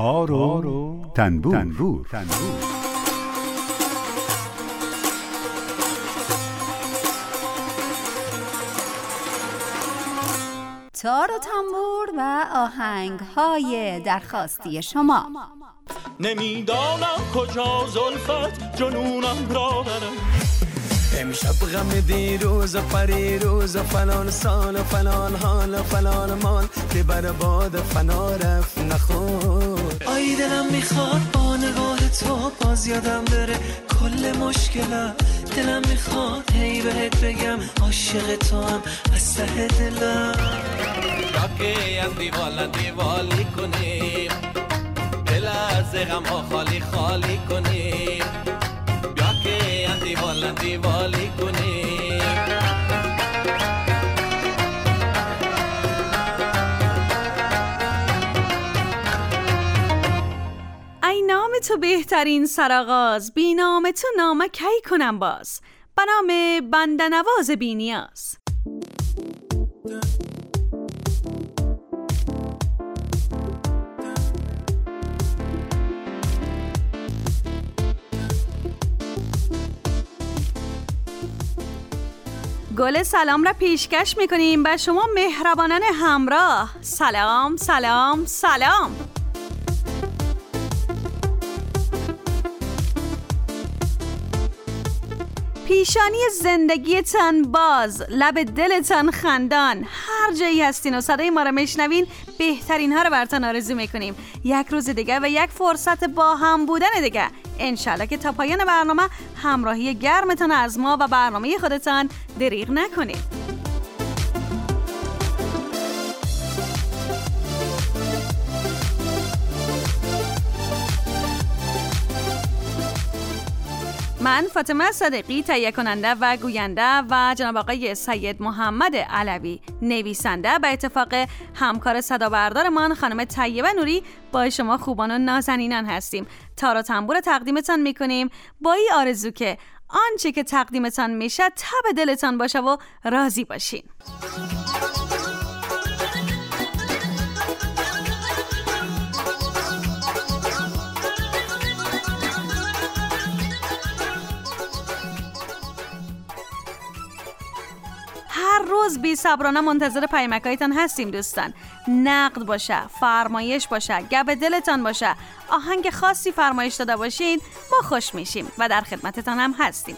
تار و تنبور. تار و تنبور و آهنگ‌های درخواستی شما. نمیدانم کجا زلفت جنونم را برم، امشب غم دیروز و پریروز و فلان سال و فلان حال و فلان مال که بر باد فنا رفت نخور. آی دلم میخواد با نگاه تو باز یادم بره کل مشکلم، دلم میخواد هی بهت بگم عاشق تو هم از ته دلم. راکه از دیوالی کنیم، دل از غم ها خالی خالی کنیم، بیا که از دیوالی کنیم. ای نام تو بهترین سرآغاز، بی نام تو نامه کی کنم باز، به نام بنده نواز بی نیاز. گل سلام را پیشکش میکنیم به شما مهربانان همراه. سلام سلام سلام. پیشانی زندگیتان باز، لب دلتان خندان. هر جایی هستین و صدای ما را میشنوین بهترین ها رو براتون آرزو میکنیم. یک روز دیگه و یک فرصت با هم بودن دیگه. انشالله که تا پایان برنامه همراهی گرمتان از ما و برنامه خودتان دریغ نکنید. من فاطمه صدیقی تهیه کننده و گوینده و جناب آقای سید محمد علوی نویسنده به اتفاق همکار صدابردارمان خانم طیبه نوری با شما خوبان و نازنینان هستیم. تار و تنبور تقدیمتان میکنیم با این آرزو که آنچه که تقدیمتان میشه تب دلتان باشه و راضی باشین. هر روز بی صبرانه منتظر پیامکایتان هستیم دوستان. نقد باشه، فرمایش باشه، گپ دلتان باشه، آهنگ خاصی فرمایش داده باشین ما خوش میشیم و در خدمتتان هم هستیم.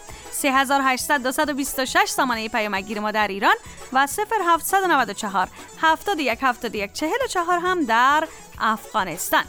3800 سامانه پیامگیر ما در ایران و 0794 71 71 44 هم در افغانستان.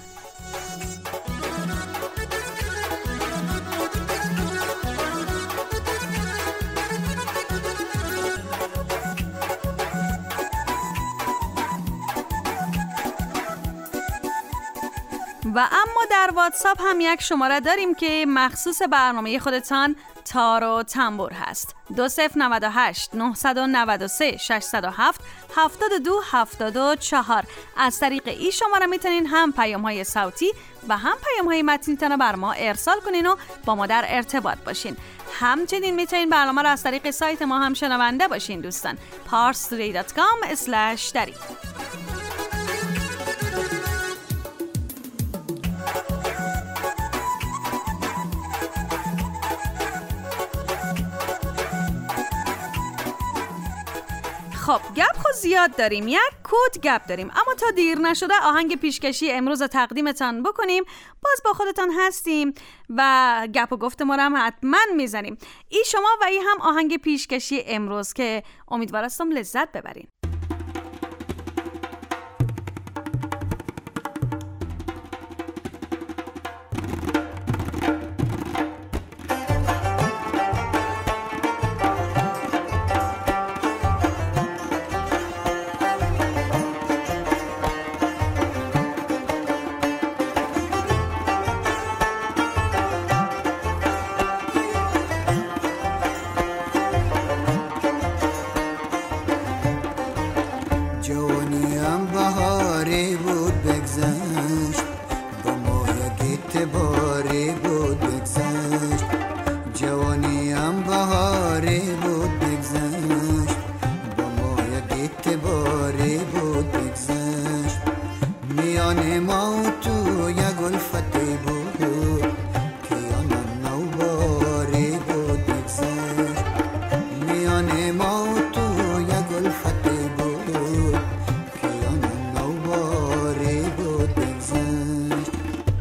و اما در واتساپ هم یک شماره داریم که مخصوص برنامه خودتان تار و تنبور هست. 2098 993 607 72 74. از طریق این شماره میتونین هم پیام های صوتی و هم پیام های متنی تان بر ما ارسال کنین و با ما در ارتباط باشین. همچنین میتونین برنامه را از طریق سایت ما هم شنونده باشین دوستان. parstoday.com/dari. خب گپ خود زیاد داریم، یک کد گپ داریم، اما تا دیر نشده آهنگ پیشکشی امروز تقدیمتان بکنیم. باز با خودتان هستیم و گپ و گفت ما رو هم حتما میزنیم. ای شما و ای هم آهنگ پیشکشی امروز که امیدوارستم لذت ببرین. میان ما و تو یک الفت بود که آن نوباری بود بگذشت.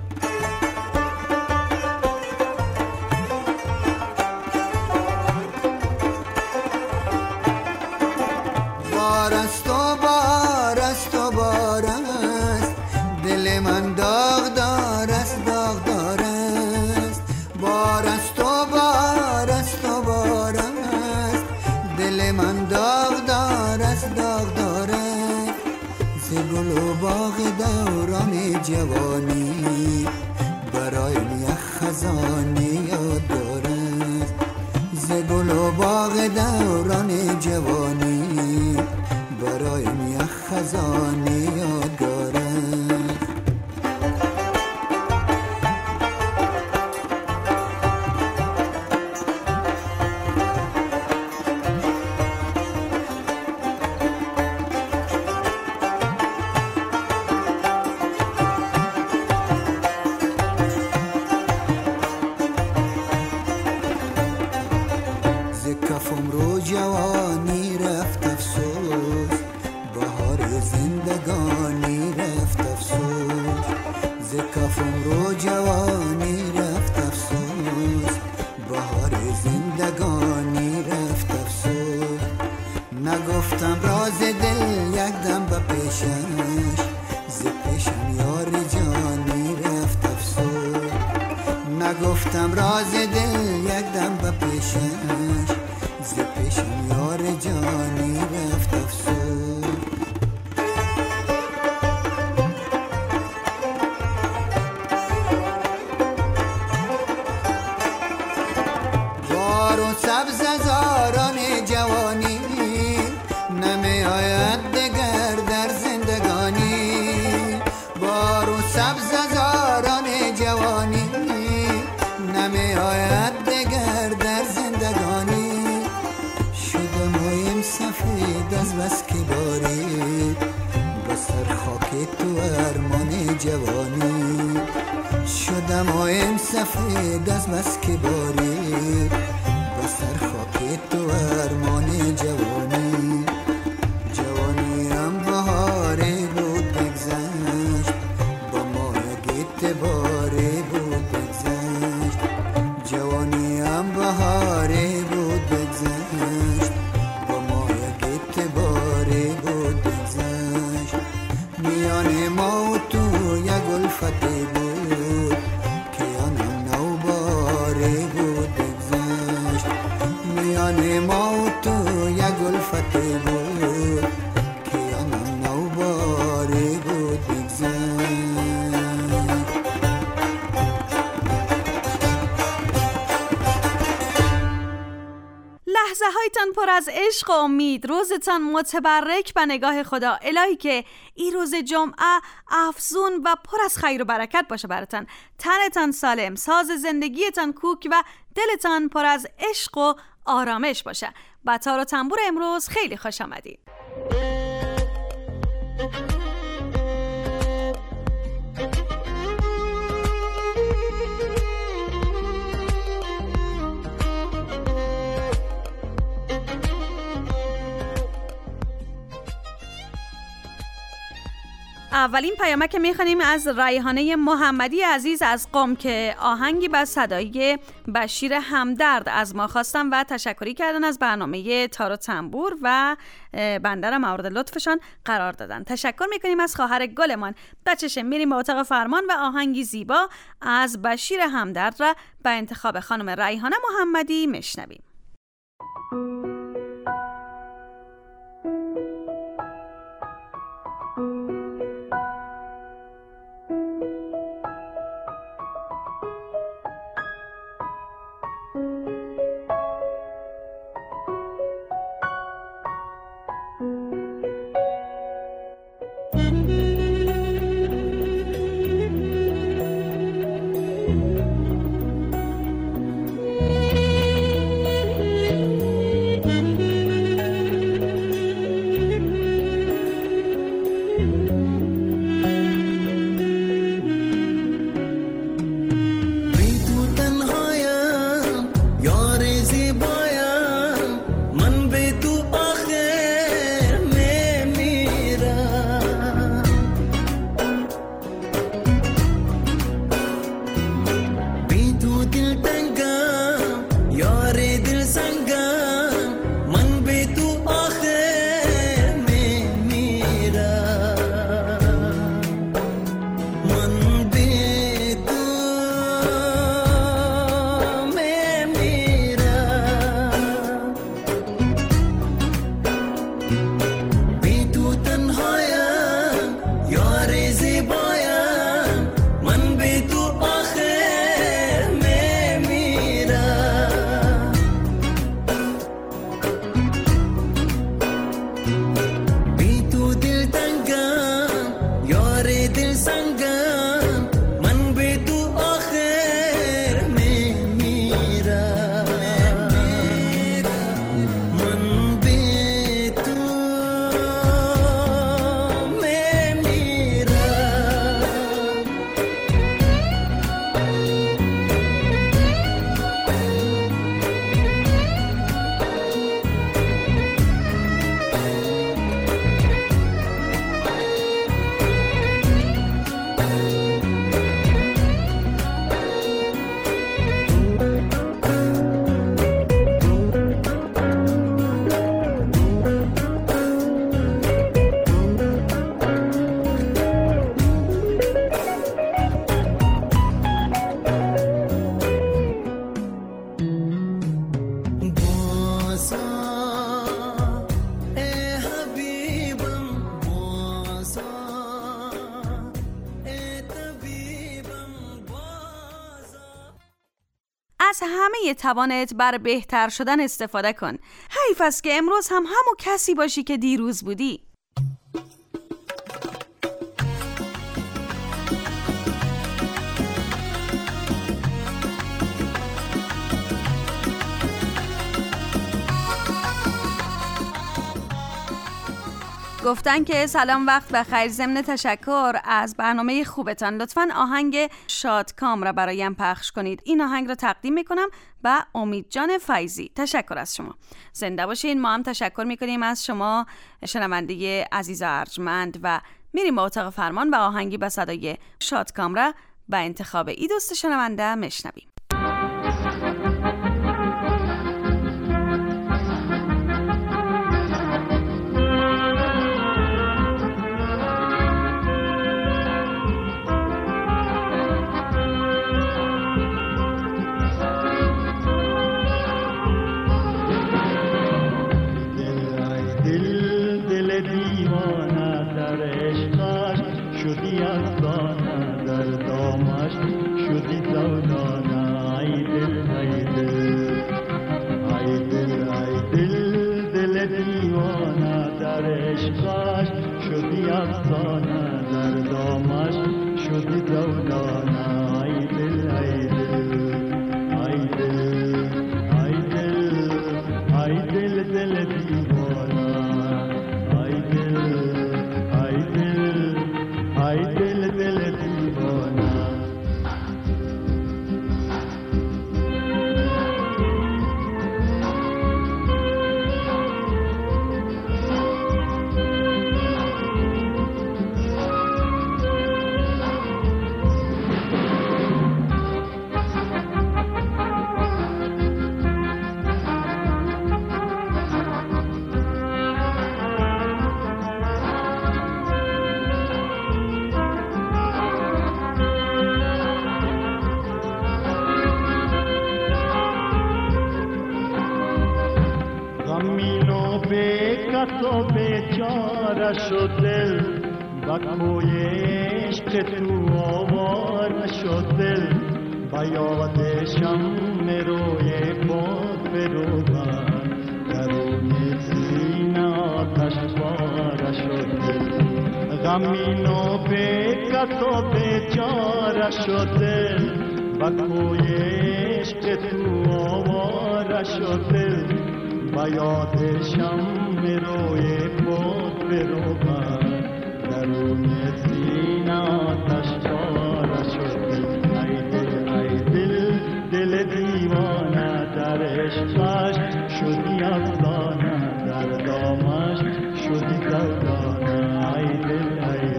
بار است و بار است و بار است، دل من داغدار است داغدار است. بار است و بار است و بار است، دل من داغدار است داغدار است. ز گل و باغ دوران جوانی برایم یک خزانه یادگار است. ز گل و باغ دوران جوانی برایم یک خزانه یادگار است. کفم رو جوانی رفت افسوس، بهار زندگانی رفت افسوس. ز کفم رو جوانی رفت افسوس، بهار زندگانی رفت افسوس. نگفتم راز دل یک دم به پیشش، ز پیشم یار جانی رفت افسوس. نگفتم راز دل یک دم به پیشش، ز پیشم یار جانی رفت افسوس. بار و سبز زاران جوانی نمی آید دگر در زندگانی. بار و سبز زاران جوانی نمی آید دگر در زندگانی. شدم سفید از بس که بارید به سر خاک تو ارمان جوانی. شدم سفید از بس که بارید به سر خاک تو ارمان جوانی. جوانیم بهاری بود بگذشت، با ما یک اعتباری بود بگذشت. جوانیم بهاری بود بگذشت، با ما یک اعتباری بود بگذشت. میان ما و تو یک الفتی بود که آن نوباری بود بگذشت. میان ما و تو یک الفتی بود که آن نوباری بود بگذشت. لحظه هایتان پر از عشق و امید، روزتان متبرک به نگاه خدا. الهی که این روز جمعه افزون و پر از خیر و برکت باشه براتان. تنتان سالم، ساز زندگیتان کوک و دلتان پر از عشق و آرامش باشه. با تار و تنبور امروز خیلی خوش آمدید. اولین پیامک که میخوانیم از ریحانه محمدی عزیز از قم که آهنگی با صدای بشیر همدرد از ما خواستن و تشکری کردن از برنامه تار و تنبور و بنده را مورد لطفشان قرار دادن. تشکر میکنیم از خواهر گلمان. بچشه میریم به اتاق فرمان و آهنگی زیبا از بشیر همدرد را به انتخاب خانم ریحانه محمدی میشنویم. از همه توانت بر بهتر شدن استفاده کن. حیف است که امروز هم همون کسی باشی که دیروز بودی. گفتن که سلام وقت بخیر، ضمن تشکر از برنامه خوبتان لطفاً آهنگ شادکام را برایم پخش کنید. این آهنگ را تقدیم میکنم به امید جان فیضی. تشکر از شما، زنده باشین. ما هم تشکر میکنیم از شما شنونده عزیز و ارجمند و میریم به اتاق فرمان و آهنگی به صدای شادکام را به انتخاب ای دوست شنونده میشنویم. تو بیچاره شد دل و کوی عشق تو آواره شد دل و یاد شم روی باد بروبر درون سینه آتش باره شد دل غمین و بکت و بیچاره شد دل و کوی عشق تو آواره شد دل و یاد شم روی باد بروبر درون سینه آتش باره شد دل ای دل دل دیوانه در عشقش شدی افسانه در دامش شدی زودانه ای دل ای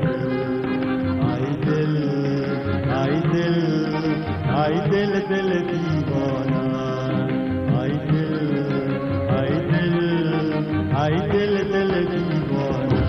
دل ای دل ای دل دل دیوانه ای دل ای دل دل دیوانه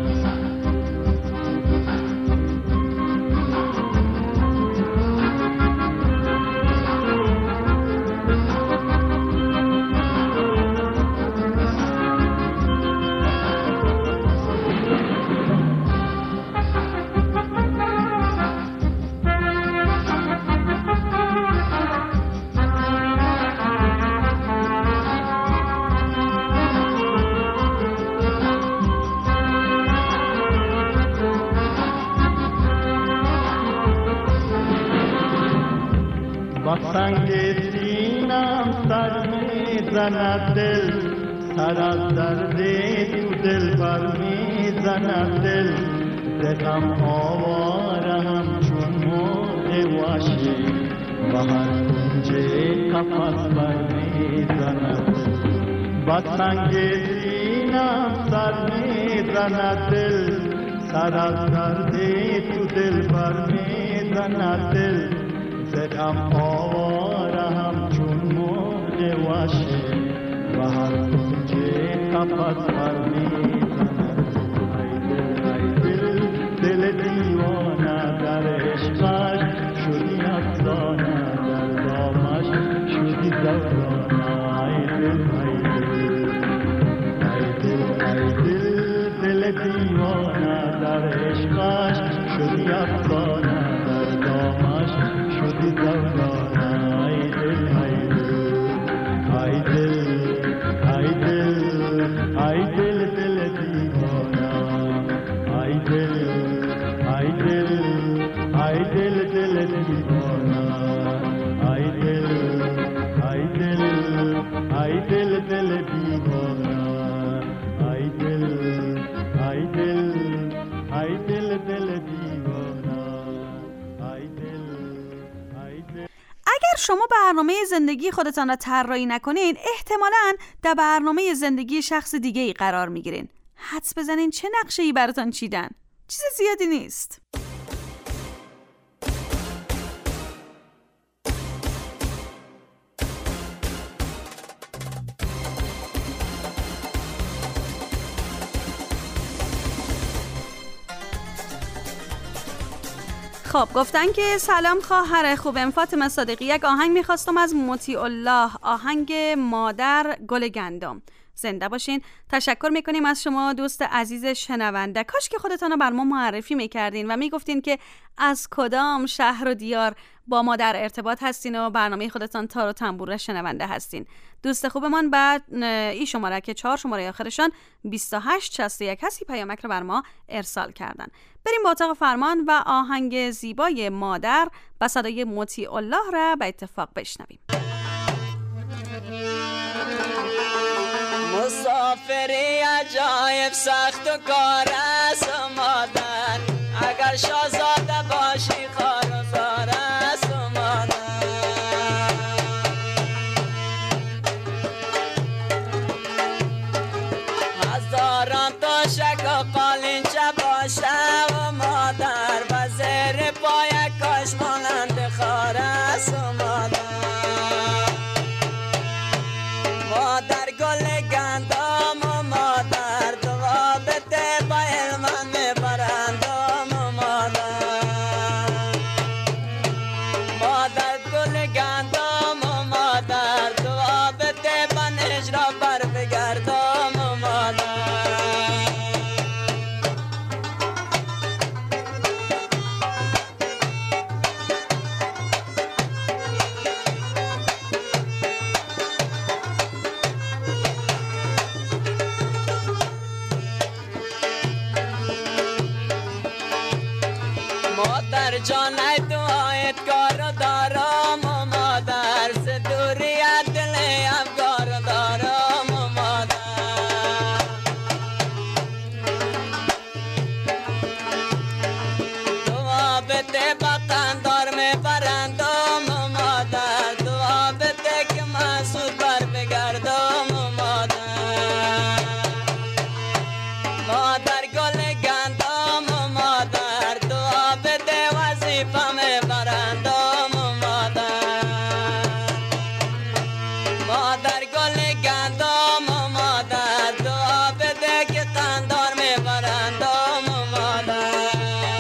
سنگ سینم سر میزند دل سر از درد تو دل بر میزند دل ز غم آوارم چون مرغ وحشی و هر کنجه قفس بر میزند با سنگ سینم سر میزند دل سر از درد تو دل بر میزند دل زدم آواره هم چون مرغ وحشی و هر کنجه قفس بر میزند ای دل دل دیوانه در عشقش شدی افسانه در دامش شدی زودانه ای دل دل دیوانه در عشقش شدی افسانه در دامش شدی زودانه ای دل شما برنامه زندگی خودتان را طراحی نکنین، احتمالاً در برنامه زندگی شخص دیگه‌ای قرار میگیرین. حدس بزنین چه نقشه‌ای براتون چیدن. چیز زیادی نیست. خب گفتن که سلام خواهر خوبم فاطمه صادقی، یک آهنگ میخواستم از مطیع الله، آهنگ مادر گل گندم. زنده باشین. تشکر میکنیم از شما دوست عزیز شنونده. کاش که خودتان رو بر ما معرفی میکردین و میگفتین که از کدام شهر و دیار با ما در ارتباط هستین و برنامه خودتان تار و تنبور شنونده هستین. دوست خوبمان بعد این شماره که 4 شماره آخرشان 2861 هستی پیامک رو بر ما ارسال کردن. بریم با اتاق فرمان و آهنگ زیبای مادر با صدای مطیع الله را به اتفاق بشنویم. مسافری عجایب سخت و کار است مادر، اگر شاهزاده باشی خوار و زار است مادر. هزاران تا شک و قالینچه باشه و مادر، و زیر پای کاش مانند خار است مادر. مادر گل گندم و مادر، دعا بده با علمان میبرندم و مادر. مادر گل گندم و مادر، دعا بده با نجرا بر بگردم و مادر. مادر جان ای دعایت کار دارم و مادر، ز دوریت دل افگار دارم و مادر. دعا بده با قندار میبرندم و مادر، دعا بده که مسعود بر بگردم و مادر. مادر گل گندم و مادر، دعا بده وظیفه میبرندم و مادر. مادر گل گندم و مادر، دعا بده که قندار میبرندم و مادر.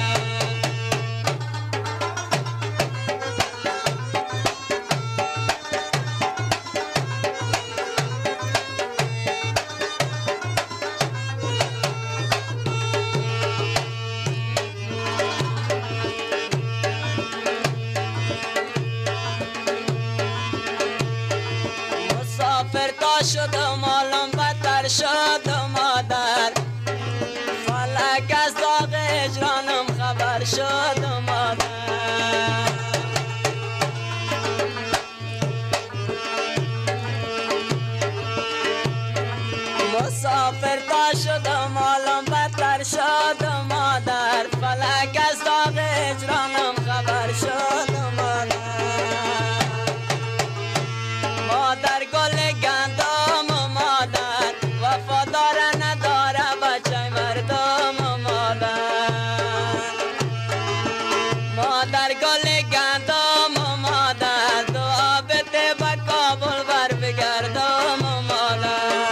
مسافر تا شدم حالم بدتر شد مادر، فلک از داغ هجرانم خبر شد مادر. مسافر تا شدم حالم بدتر شد مادر، فلک از داغ هجرانم خبر شد مادر. مادر گل گندم و مادر، وفادار نداره بچه مردم و مادر. مادر گل گندم و مادر، دعا بده با کابل بر بگردم و مادر.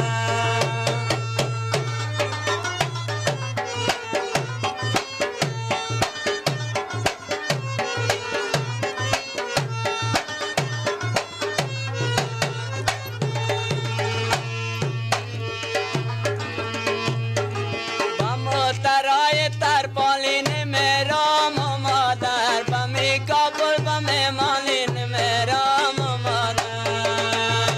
ترای ترپالین میرام و مادر، بمی کابل بمی مالین میرام و مادر.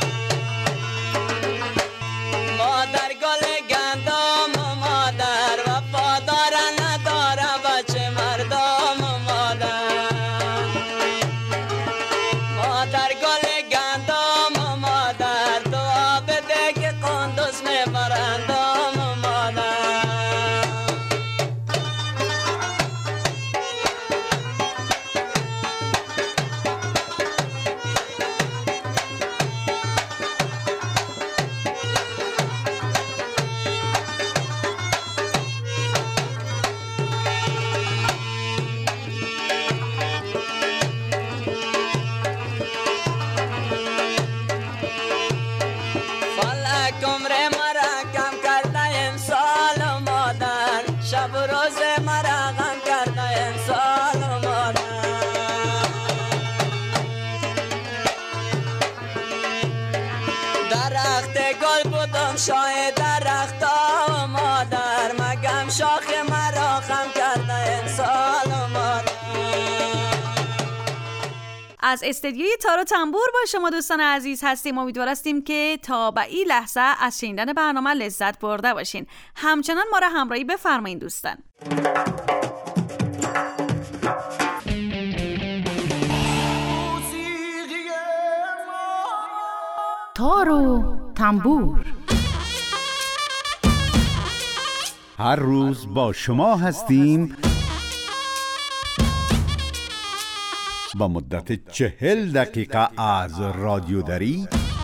مادر گل گندم و مادر، وفادار نداره بچه مردم و مادر. مادر گل گندم و مادر، دعا بده که قندوز میبرندم و مادر. سال بودم شاه درختا مادر، مگم شاخ مرا خم کرده امسال مادر. از استدیوی تار و تنبور با شما دوستان عزیز هستیم. امیدوار هستیم که تا به این لحظه از شنیدن برنامه لذت برده باشین. همچنان ما را همراهی بفرمایید دوستان. تار و تنبور هر روز با شما هستیم با مدت 40 دقیقه از رادیو دری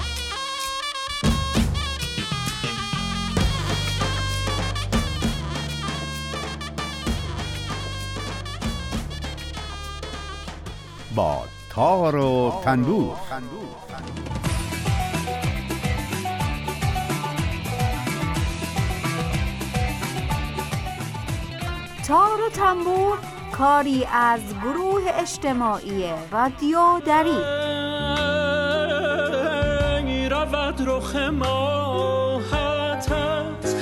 با تار و تنبور. تار و تنبور کاری از گروه اجتماعی رادیو دری. رود رخ ماهتت،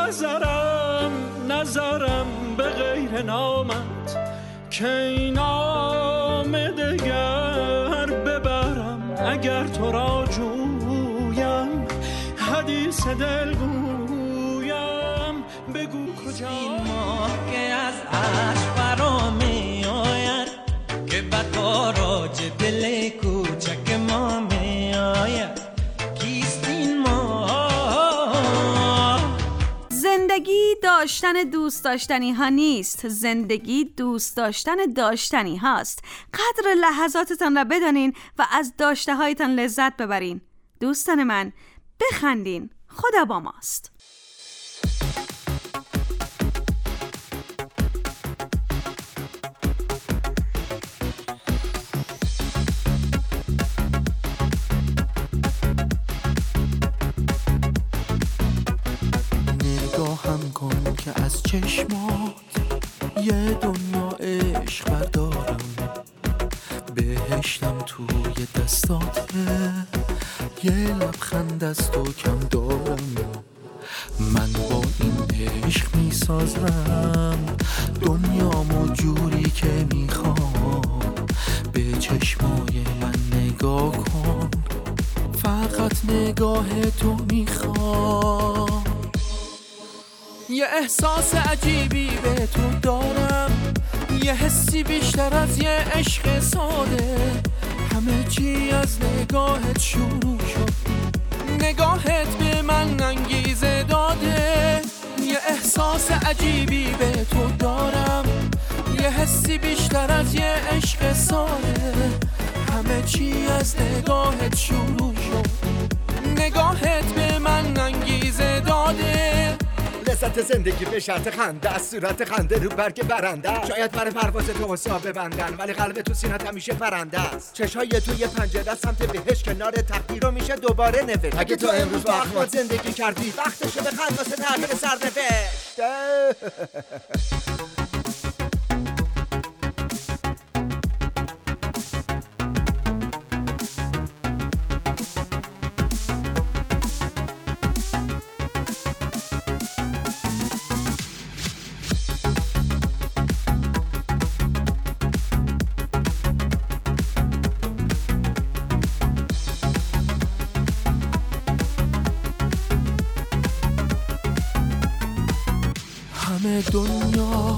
نظرم به غیر نامت، که این نام دگر ببرم. اگر تو را جویم حدیث دل گویم، بگو کجا این ماه که از عشق فرا می آید، که به تاراج دل کوچک ما می آید. کیست این ماه؟ زندگی داشتن دوست داشتنی ها نیست، زندگی دوست داشتن داشتنی هاست. قدر لحظاتتان را بدانین و از داشته هایتان لذت ببرین. دوستان من بخندین، خدا با ماست. نگاهم کن که از چشمات یه دنیا عشق بردارم، بهشتم توی دستاته، یه لبخند از تو کم دارم. من با این عشق میسازم دنیامو جوری که میخوام. به چشمای من نگاه کن، فقط نگاه تو میخوام. یه احساس عجیبی به تو دارم، یه حسی بیشتر از یه عشق ساده. همه چی از نگاهت شروع شد، نگاهت به من انگیزه داده. یه احساس عجیبی به تو دارم، یه حسی بیشتر از یه عشق ساده. همه چی از نگاهت شروع شد، نگاهت به من انگیزه داده. لذت زندگی به شرط خنده، از صورت خنده رو برگ برنده. شاید برای پرواز تو حساب ببندن، ولی قلب تو سینت همیشه پرنده است. چشای توی پنجره سمت بهش، کنار تقدیر رو میشه دوباره نوشت. اگه تو امروز با اخمات زندگی کردی، وقتشه بخند واسه تغییر سرنوشت. همه دنیا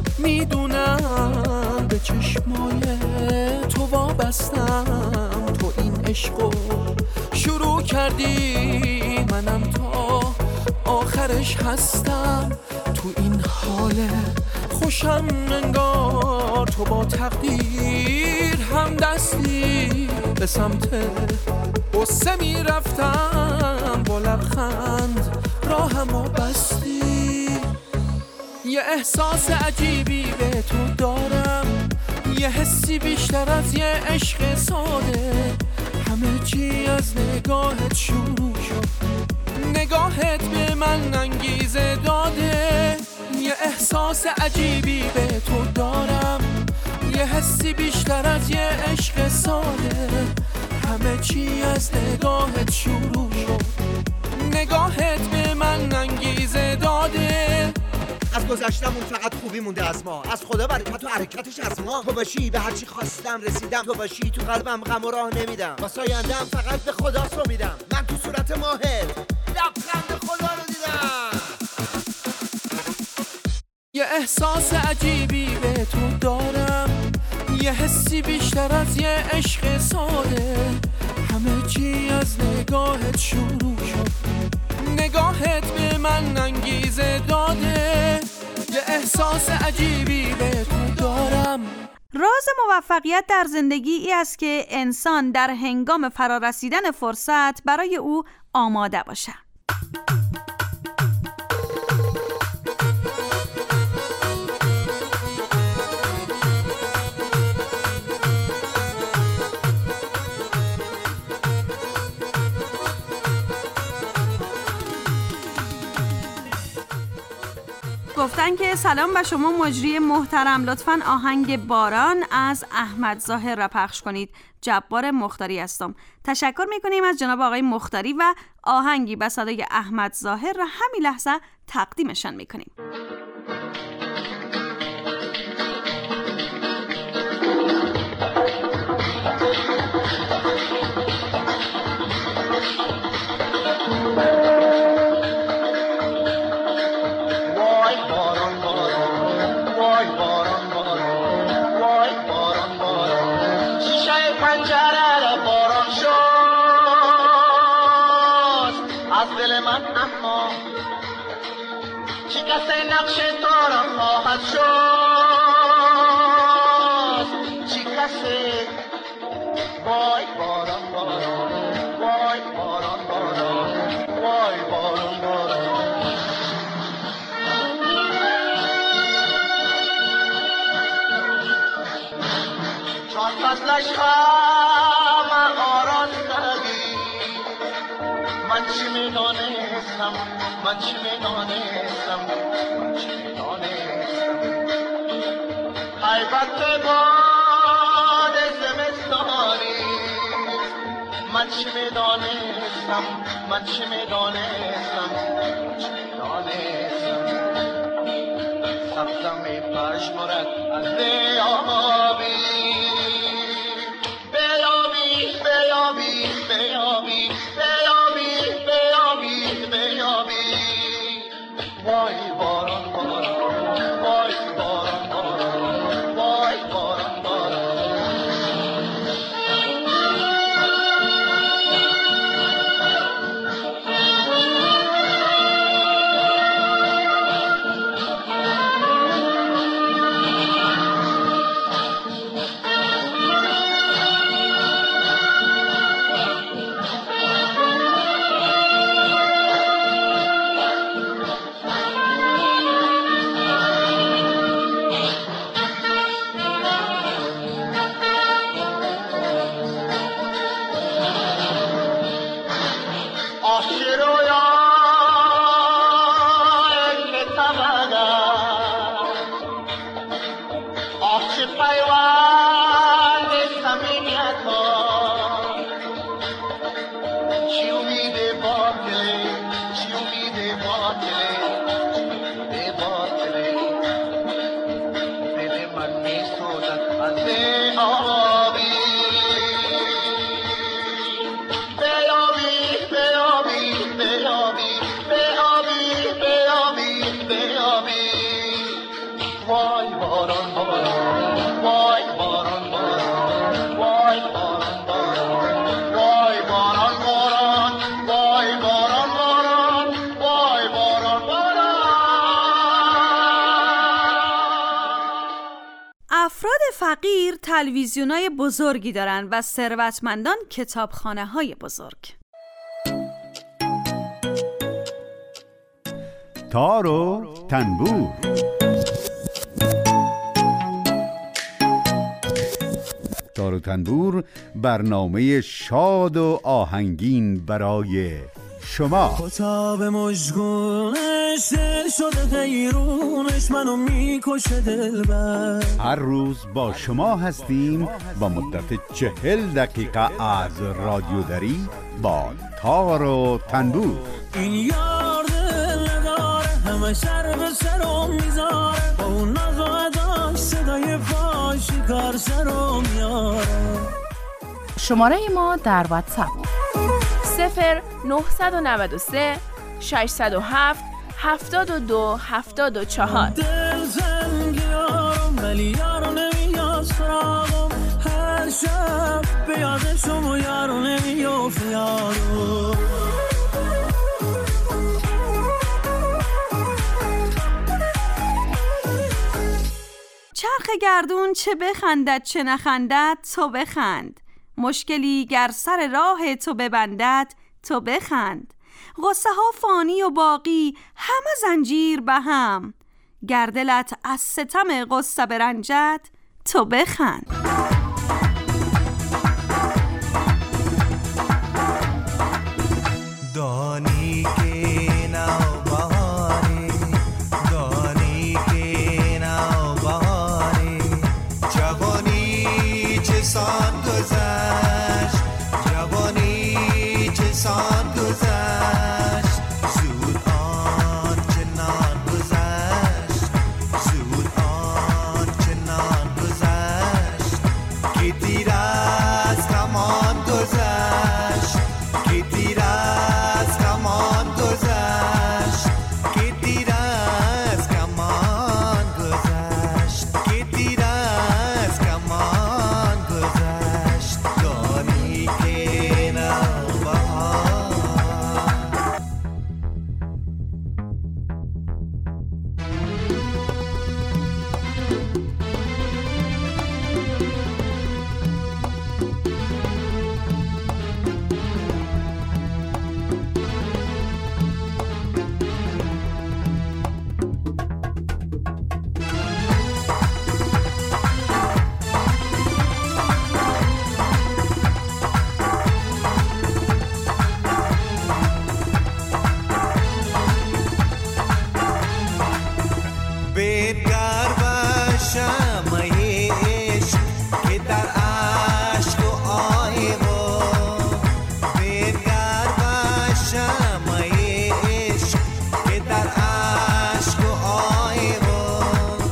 میدونم به چشمای تو وابستم. تو این عشقو شروع کردی، منم تا آخرش هستم. تو این حال خوشم انگار تو با تقدیر هم دستی. به سمت قصه میرفتم، با لبخند راهمو بستی. یه احساس عجیبی به تو دارم، یه حسی بیشتر از یه عشق ساده. همه چی از نگاهت شروع شد، نگاهت به من انگیزه داده. یه احساس عجیبی به تو دارم، یه حسی بیشتر از یه عشق ساده. همه چی از نگاهت شروع شد، نگاهت به من انگیزه داده. از گذشتمون فقط خوبی مونده از ما، از خدا برکت و حرکتش از ما. تو باشی به هرچی خواستم رسیدم، تو باشی تو قلبم غم و راه نمیدم. واسه آینده‌ام فقط به خدا امیدم. من تو صورت ماهت لبخند خدا رو دیدم. یه احساس عجیبی به تو دارم، یه حسی بیشتر از یه عشق ساده. همه چی از نگاهت شروع شد، نگاهت به من انگیزه داده. یه احساس عجیبی به تو دارم. راز موفقیت در زندگی ای است که انسان در هنگام فرارسیدن فرصت برای او آماده باشه. گفتن که سلام به شما مجری محترم، لطفاً آهنگ باران از احمد ظاهر را پخش کنید. جبار مختاری هستم. تشکر میکنیم از جناب آقای مختاری و آهنگی به صدای احمد ظاهر را همین لحظه تقدیمشان میکنیم. شکست نقش تو را خواهد شد، شکست وای باران باران، وای باران باران، وای باران باران. چون فصلش خواهم آراستگی، من چی میدانستم، من چی میدانستم، من چی میدانستم. البته باد زمستانی، من چی میدانستم، من چی میدانستم، من چی میدانستم. سبزم پشمرد از بیابی، بیابی، بیابی، بیابی، بیابی، بیابی، بیابی. وای باران باران، وای باران باران، وای باران باران. فقیر تلویزیونای بزرگی دارن و ثروتمندان کتابخانه‌های بزرگ. تار و تنبور. تار و تنبور برنامه شاد و آهنگین برای شما. کتاب مشگونش دل شده غیرونش منو میکشه دلبر. هر روز با شما هستیم با مدت 40 دقیقه از رادیو دری با تار و تنبور. این یار دل نداره، همه سر به سرم میذاره، با اون ناز و اداش صدای پاش کار سرم میاره. شماره ما در واتساپ 0993 607 72 74. دل زنگیارم ولی یارو نمیاد سراغم، هر شب به یادشم و یارو نمیافت یارو. چرخ گردون چه بخندد چه نخندد تو بخند، مشکلی گر سر راه تو ببندد تو بخند. غصه ها فانی و باقی همه زنجیر به هم، گر دلت از ستم غصه برنجد تو بخند. دانی که نوبهاری، دانی که نوبهاری، جوانی چه سان گذشت، جوانی چه سان گذشت، زود آن چنان گذشت، زود آن چنان گذشت، که دیر از کمان گذشت، که دیر از کمان گذشت، که دیر از کمان گذشت، که دیر از کمان گذشت. دانی که نوبهار بیدگر باشم ای عشق که در عشق و آهیمو، بیدگر باشم ای عشق که در عشق و آهیمو،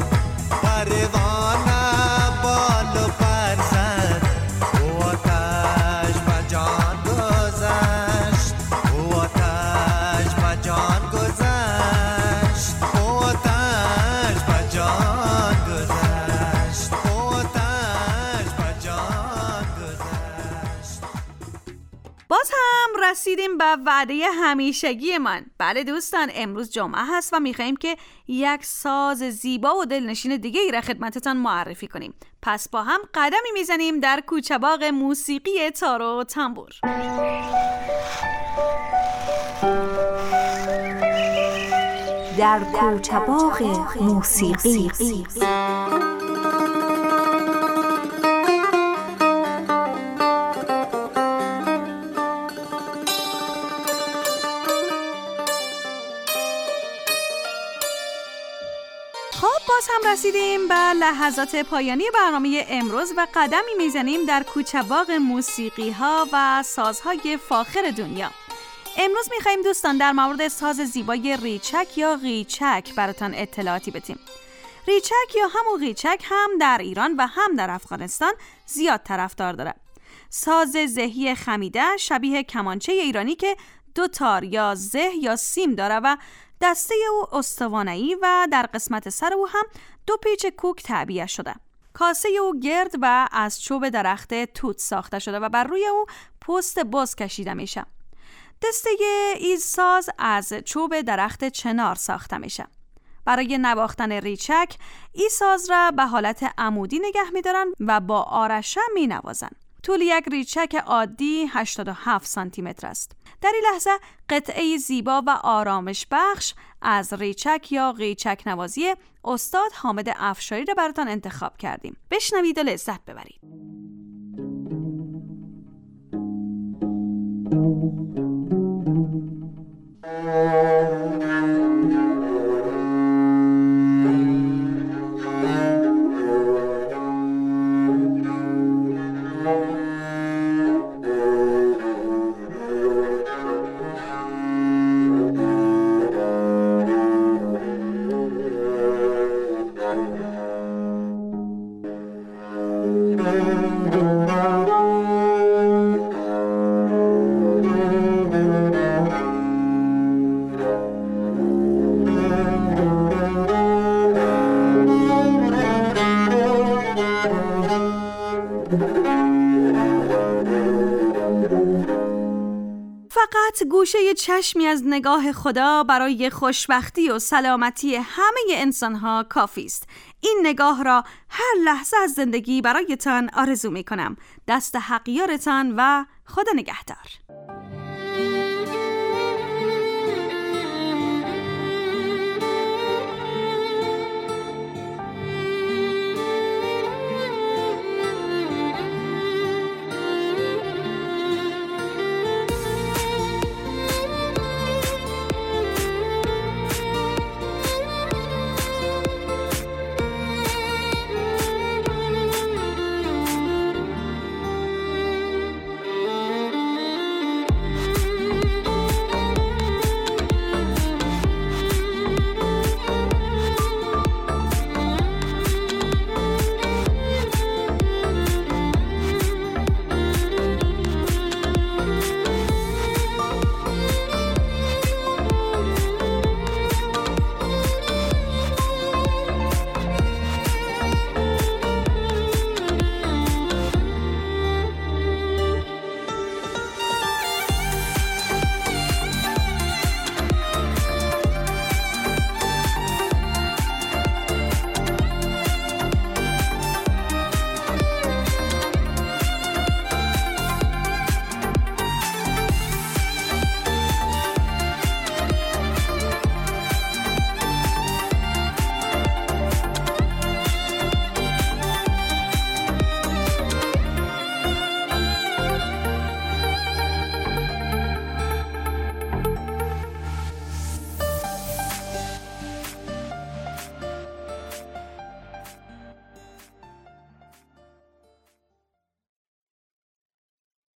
پروانه بال و پر زد و آتش به جان گذشت، و آتش به جان گذشت، باز هم رسیدیم به وعده همیشگی من. بله دوستان، امروز جمعه هست و میخواییم که یک ساز زیبا و دلنشین دیگه ای را خدمتتان معرفی کنیم. پس با هم قدمی میزنیم در کوچه باغ موسیقی تار و تنبور. در کوچه باغ موسیقی. باز هم رسیدیم به لحظات پایانی برنامه امروز و قدمی میزنیم در کوچه باغ موسیقی ها و سازهای فاخر دنیا. امروز میخواییم دوستان در مورد ساز زیبای ریچک یا قیچک براتان اطلاعاتی بدیم. ریچک یا همون قیچک هم در ایران و هم در افغانستان زیاد طرفدار داره. ساز زهی خمیده شبیه کمانچه ایرانی که 2 تار یا زه یا سیم داره و دسته او استوانه‌ای و در قسمت سر او هم 2 پیچ کوک تعبیه شده. کاسه او گرد و از چوب درخت توت ساخته شده و بر روی او پوست بز کشیده میشه. دسته این ساز از چوب درخت چنار ساخته میشه. برای نواختن ریچک این ساز را به حالت عمودی نگه میدارن و با آرشه می نوازن. طول یک ریچک عادی 87 سانتی متر است. در این لحظه قطعه زیبا و آرامش بخش از ریچک یا قیچک نوازی استاد حامد افشاری را براتان انتخاب کردیم. بشنوید و لذت ببرید. فقط گوشه چشمی از نگاه خدا برای خوشبختی و سلامتی همه انسانها کافی است. این نگاه را هر لحظه از زندگی برایتان آرزو می کنم. دست حق یارتان و خدا نگهدار.